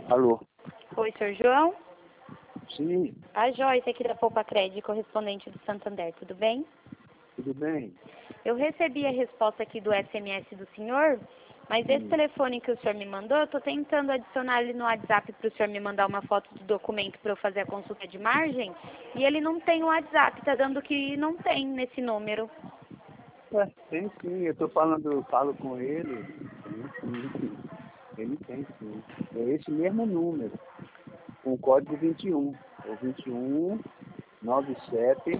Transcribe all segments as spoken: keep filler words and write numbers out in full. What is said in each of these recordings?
Alô? Oi, senhor João? Sim, A Joyce aqui da Poupa Crédito, correspondente do Santander, tudo bem? tudo bem? Eu recebi a resposta aqui do S M S do senhor, mas esse Hum. telefone que o senhor me mandou, eu estou tentando adicionar ele no WhatsApp para o senhor me mandar uma foto do documento para eu fazer a consulta de margem, e ele não tem o WhatsApp, está dando que não tem nesse número. Ué, tem sim, eu tô falando, eu falo com ele. Sim, sim, sim. Ele tem sim. É esse mesmo número, com o código vinte e um. É vinte e um, nove sete,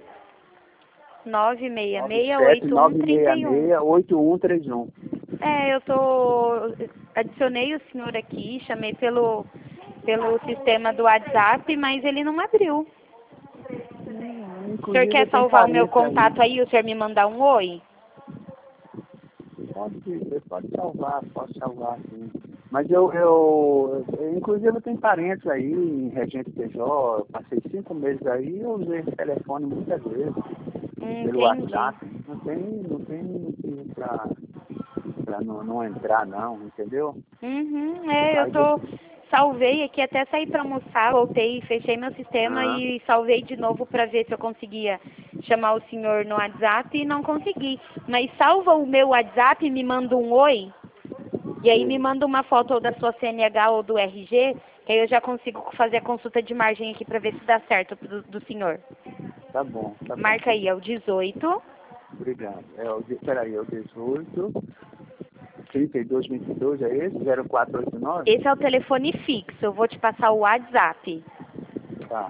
nove seis nove seis, sete, oito um nove três seis um. seis, oito um três um. É, eu tô adicionei o senhor aqui, chamei pelo pelo sistema do WhatsApp, mas ele não abriu. Hum, O senhor inclusive quer eu tenho salvar o meu parente aí. contato aí e o senhor me mandar um oi? Pode, você pode salvar, pode salvar sim. Mas eu, eu, eu, inclusive eu tenho parentes aí em Regente P J, eu passei cinco meses aí e eu usei esse telefone muitas vezes, Hum, pelo entendi. WhatsApp. Não tem, não tem motivo pra, pra não, não entrar não, entendeu? Uhum, é, eu Aí tô. você. Salvei aqui até sair pra almoçar, voltei, fechei meu sistema Ah, e salvei de novo pra ver se eu conseguia chamar o senhor no WhatsApp e não consegui. Mas salva o meu WhatsApp e me manda um oi. E aí me sim, manda uma foto ou da sua C N H ou do R G, que aí eu já consigo fazer a consulta de margem aqui pra ver se dá certo do, do senhor. tá bom, tá bom. Marca aí, é o dezoito, Obrigado. É o, de- peraí, é o dezoito, trinta e dois, vinte e dois, é esse? zero quatro oito nove? esse é o telefone fixo, eu vou te passar o WhatsApp. Tá,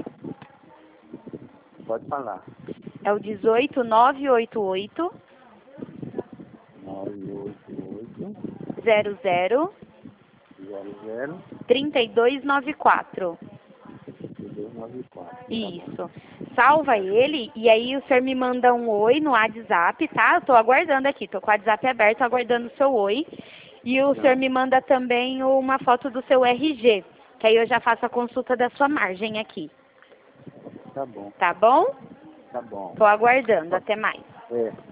pode falar. É o dezoito, nove oito oito, nove oito oito, zero zero, zero zero, trinta e dois noventa e quatro. dois nove quatro. Tá bom. Isso. Salva ele e aí o senhor me manda um oi no WhatsApp, tá? Eu tô aguardando aqui, tô com o WhatsApp aberto, aguardando o seu oi. E o senhor Não, me manda também uma foto do seu R G, que aí eu já faço a consulta da sua margem aqui. tá bom, Tá bom? tá bom. Tô aguardando, até mais. É,